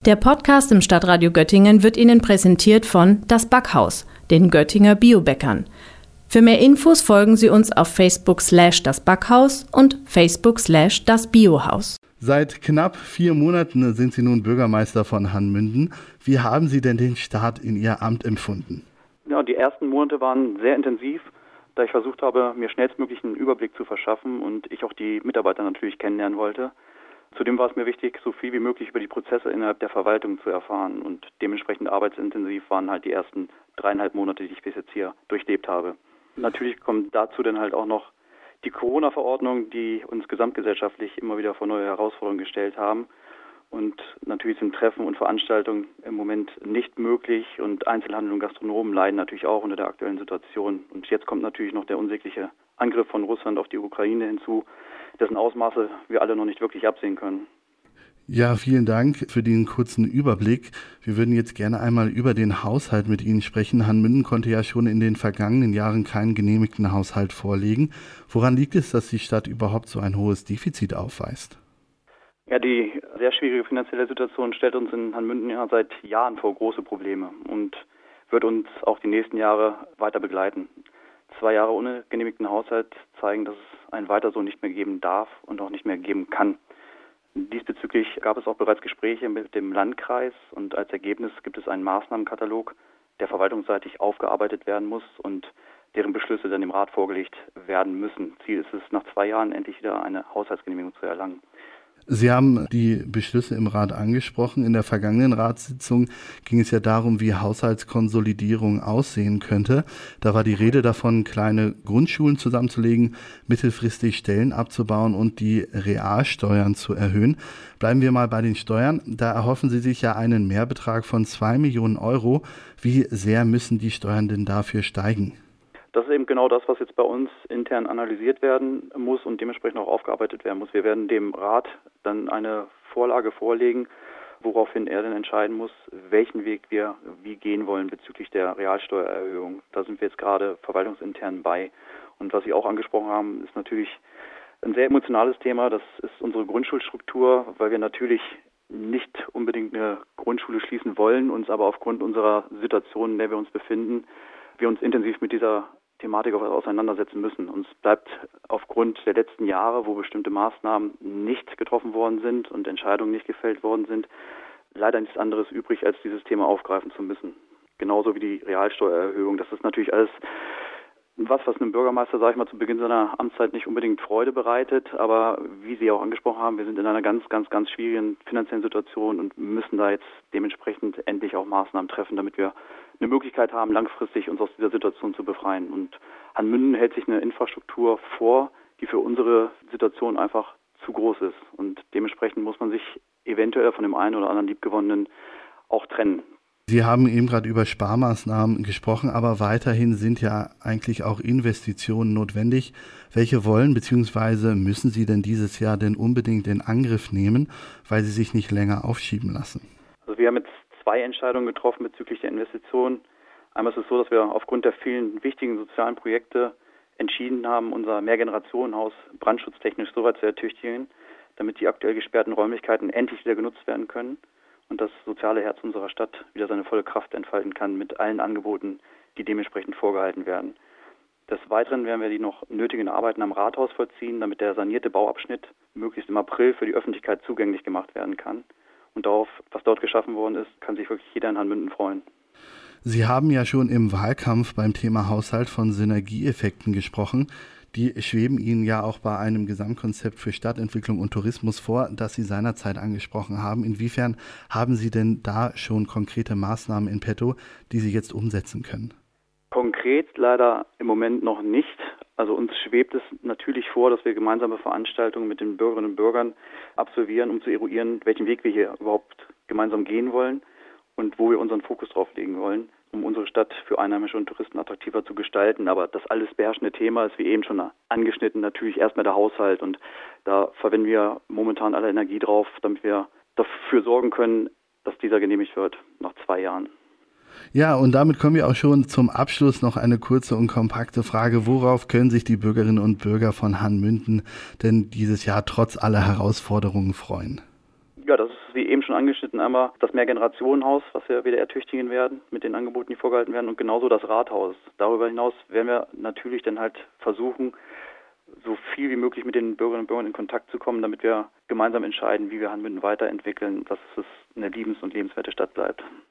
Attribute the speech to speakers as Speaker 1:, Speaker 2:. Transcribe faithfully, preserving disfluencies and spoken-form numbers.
Speaker 1: Der Podcast im Stadtradio Göttingen wird Ihnen präsentiert von Das Backhaus, den Göttinger Biobäckern. Für mehr Infos folgen Sie uns auf Facebook slash das Backhaus und Facebook slash das Biohaus.
Speaker 2: Seit knapp vier Monaten sind Sie nun Bürgermeister von Hanmünden. Wie haben Sie denn den Start in Ihr Amt empfunden?
Speaker 3: Ja, die ersten Monate waren sehr intensiv, da ich versucht habe, mir schnellstmöglich einen Überblick zu verschaffen und ich auch die Mitarbeiter natürlich kennenlernen wollte. Zudem war es mir wichtig, so viel wie möglich über die Prozesse innerhalb der Verwaltung zu erfahren und dementsprechend arbeitsintensiv waren halt die ersten dreieinhalb Monate, die ich bis jetzt hier durchlebt habe. Natürlich kommt dazu dann halt auch noch die Corona-Verordnung, die uns gesamtgesellschaftlich immer wieder vor neue Herausforderungen gestellt haben. Und natürlich sind Treffen und Veranstaltungen im Moment nicht möglich und Einzelhandel und Gastronomen leiden natürlich auch unter der aktuellen Situation. Und jetzt kommt natürlich noch der unsägliche Angriff von Russland auf die Ukraine hinzu, dessen Ausmaße wir alle noch nicht wirklich absehen können.
Speaker 2: Ja, vielen Dank für den kurzen Überblick. Wir würden jetzt gerne einmal über den Haushalt mit Ihnen sprechen. Hanmünden konnte ja schon in den vergangenen Jahren keinen genehmigten Haushalt vorlegen. Woran liegt es, dass die Stadt überhaupt so ein hohes Defizit aufweist?
Speaker 3: Ja, die sehr schwierige finanzielle Situation stellt uns in Hanmünden ja seit Jahren vor große Probleme und wird uns auch die nächsten Jahre weiter begleiten. Zwei Jahre ohne genehmigten Haushalt zeigen, dass es ein weiter so nicht mehr geben darf und auch nicht mehr geben kann. Diesbezüglich gab es auch bereits Gespräche mit dem Landkreis und als Ergebnis gibt es einen Maßnahmenkatalog, der verwaltungsseitig aufgearbeitet werden muss und deren Beschlüsse dann dem Rat vorgelegt werden müssen. Ziel ist es, nach zwei Jahren endlich wieder eine Haushaltsgenehmigung zu erlangen.
Speaker 2: Sie haben die Beschlüsse im Rat angesprochen. In der vergangenen Ratssitzung ging es ja darum, wie Haushaltskonsolidierung aussehen könnte. Da war die Rede davon, kleine Grundschulen zusammenzulegen, mittelfristig Stellen abzubauen und die Realsteuern zu erhöhen. Bleiben wir mal bei den Steuern. Da erhoffen Sie sich ja einen Mehrbetrag von zwei Millionen Euro. Wie sehr müssen die Steuern denn dafür steigen?
Speaker 3: Das ist eben genau das, was jetzt bei uns intern analysiert werden muss und dementsprechend auch aufgearbeitet werden muss. Wir werden dem Rat dann eine Vorlage vorlegen, woraufhin er dann entscheiden muss, welchen Weg wir wie gehen wollen bezüglich der Realsteuererhöhung. Da sind wir jetzt gerade verwaltungsintern bei. Und was Sie auch angesprochen haben, ist natürlich ein sehr emotionales Thema. Das ist unsere Grundschulstruktur, weil wir natürlich nicht unbedingt eine Grundschule schließen wollen, uns aber aufgrund unserer Situation, in der wir uns befinden, wir uns intensiv mit dieser Thematik auch auseinandersetzen müssen. Uns bleibt aufgrund der letzten Jahre, wo bestimmte Maßnahmen nicht getroffen worden sind und Entscheidungen nicht gefällt worden sind, leider nichts anderes übrig, als dieses Thema aufgreifen zu müssen. Genauso wie die Realsteuererhöhung. Das ist natürlich alles was, was einem Bürgermeister, sage ich mal, zu Beginn seiner Amtszeit nicht unbedingt Freude bereitet. Aber wie Sie auch angesprochen haben, wir sind in einer ganz, ganz, ganz schwierigen finanziellen Situation und müssen da jetzt dementsprechend endlich auch Maßnahmen treffen, damit wir eine Möglichkeit haben, langfristig uns aus dieser Situation zu befreien. Und Hanmünden hält sich eine Infrastruktur vor, die für unsere Situation einfach zu groß ist. Und dementsprechend muss man sich eventuell von dem einen oder anderen Liebgewonnenen auch trennen.
Speaker 2: Sie haben eben gerade über Sparmaßnahmen gesprochen, aber weiterhin sind ja eigentlich auch Investitionen notwendig. Welche wollen bzw. müssen Sie denn dieses Jahr denn unbedingt in Angriff nehmen, weil sie sich nicht länger aufschieben lassen?
Speaker 3: Also wir haben jetzt zwei Entscheidungen getroffen bezüglich der Investitionen. Einmal ist es so, dass wir aufgrund der vielen wichtigen sozialen Projekte entschieden haben, unser Mehrgenerationenhaus brandschutztechnisch so weit zu ertüchtigen, damit die aktuell gesperrten Räumlichkeiten endlich wieder genutzt werden können und das soziale Herz unserer Stadt wieder seine volle Kraft entfalten kann mit allen Angeboten, die dementsprechend vorgehalten werden. Des Weiteren werden wir die noch nötigen Arbeiten am Rathaus vollziehen, damit der sanierte Bauabschnitt möglichst im April für die Öffentlichkeit zugänglich gemacht werden kann. Und darauf, was dort geschaffen worden ist, kann sich wirklich jeder in Hanmünden freuen.
Speaker 2: Sie haben ja schon im Wahlkampf beim Thema Haushalt von Synergieeffekten gesprochen. Die schweben Ihnen ja auch bei einem Gesamtkonzept für Stadtentwicklung und Tourismus vor, das Sie seinerzeit angesprochen haben. Inwiefern haben Sie denn da schon konkrete Maßnahmen in petto, die Sie jetzt umsetzen können?
Speaker 3: Konkret leider im Moment noch nicht. Also uns schwebt es natürlich vor, dass wir gemeinsame Veranstaltungen mit den Bürgerinnen und Bürgern absolvieren, um zu eruieren, welchen Weg wir hier überhaupt gemeinsam gehen wollen und wo wir unseren Fokus drauf legen wollen, um unsere Stadt für Einheimische und Touristen attraktiver zu gestalten. Aber das alles beherrschende Thema ist, wie eben schon angeschnitten, natürlich erstmal der Haushalt. Und da verwenden wir momentan alle Energie drauf, damit wir dafür sorgen können, dass dieser genehmigt wird nach zwei Jahren.
Speaker 2: Ja, und damit kommen wir auch schon zum Abschluss. Noch eine kurze und kompakte Frage. Worauf können sich die Bürgerinnen und Bürger von Hanmünden denn dieses Jahr trotz aller Herausforderungen freuen?
Speaker 3: Ja, das ist wie eben schon angeschnitten, einmal das Mehrgenerationenhaus, was wir wieder ertüchtigen werden mit den Angeboten, die vorgehalten werden, und genauso das Rathaus. Darüber hinaus werden wir natürlich dann halt versuchen, so viel wie möglich mit den Bürgerinnen und Bürgern in Kontakt zu kommen, damit wir gemeinsam entscheiden, wie wir Hanmünden weiterentwickeln, dass es eine liebens- und lebenswerte Stadt bleibt.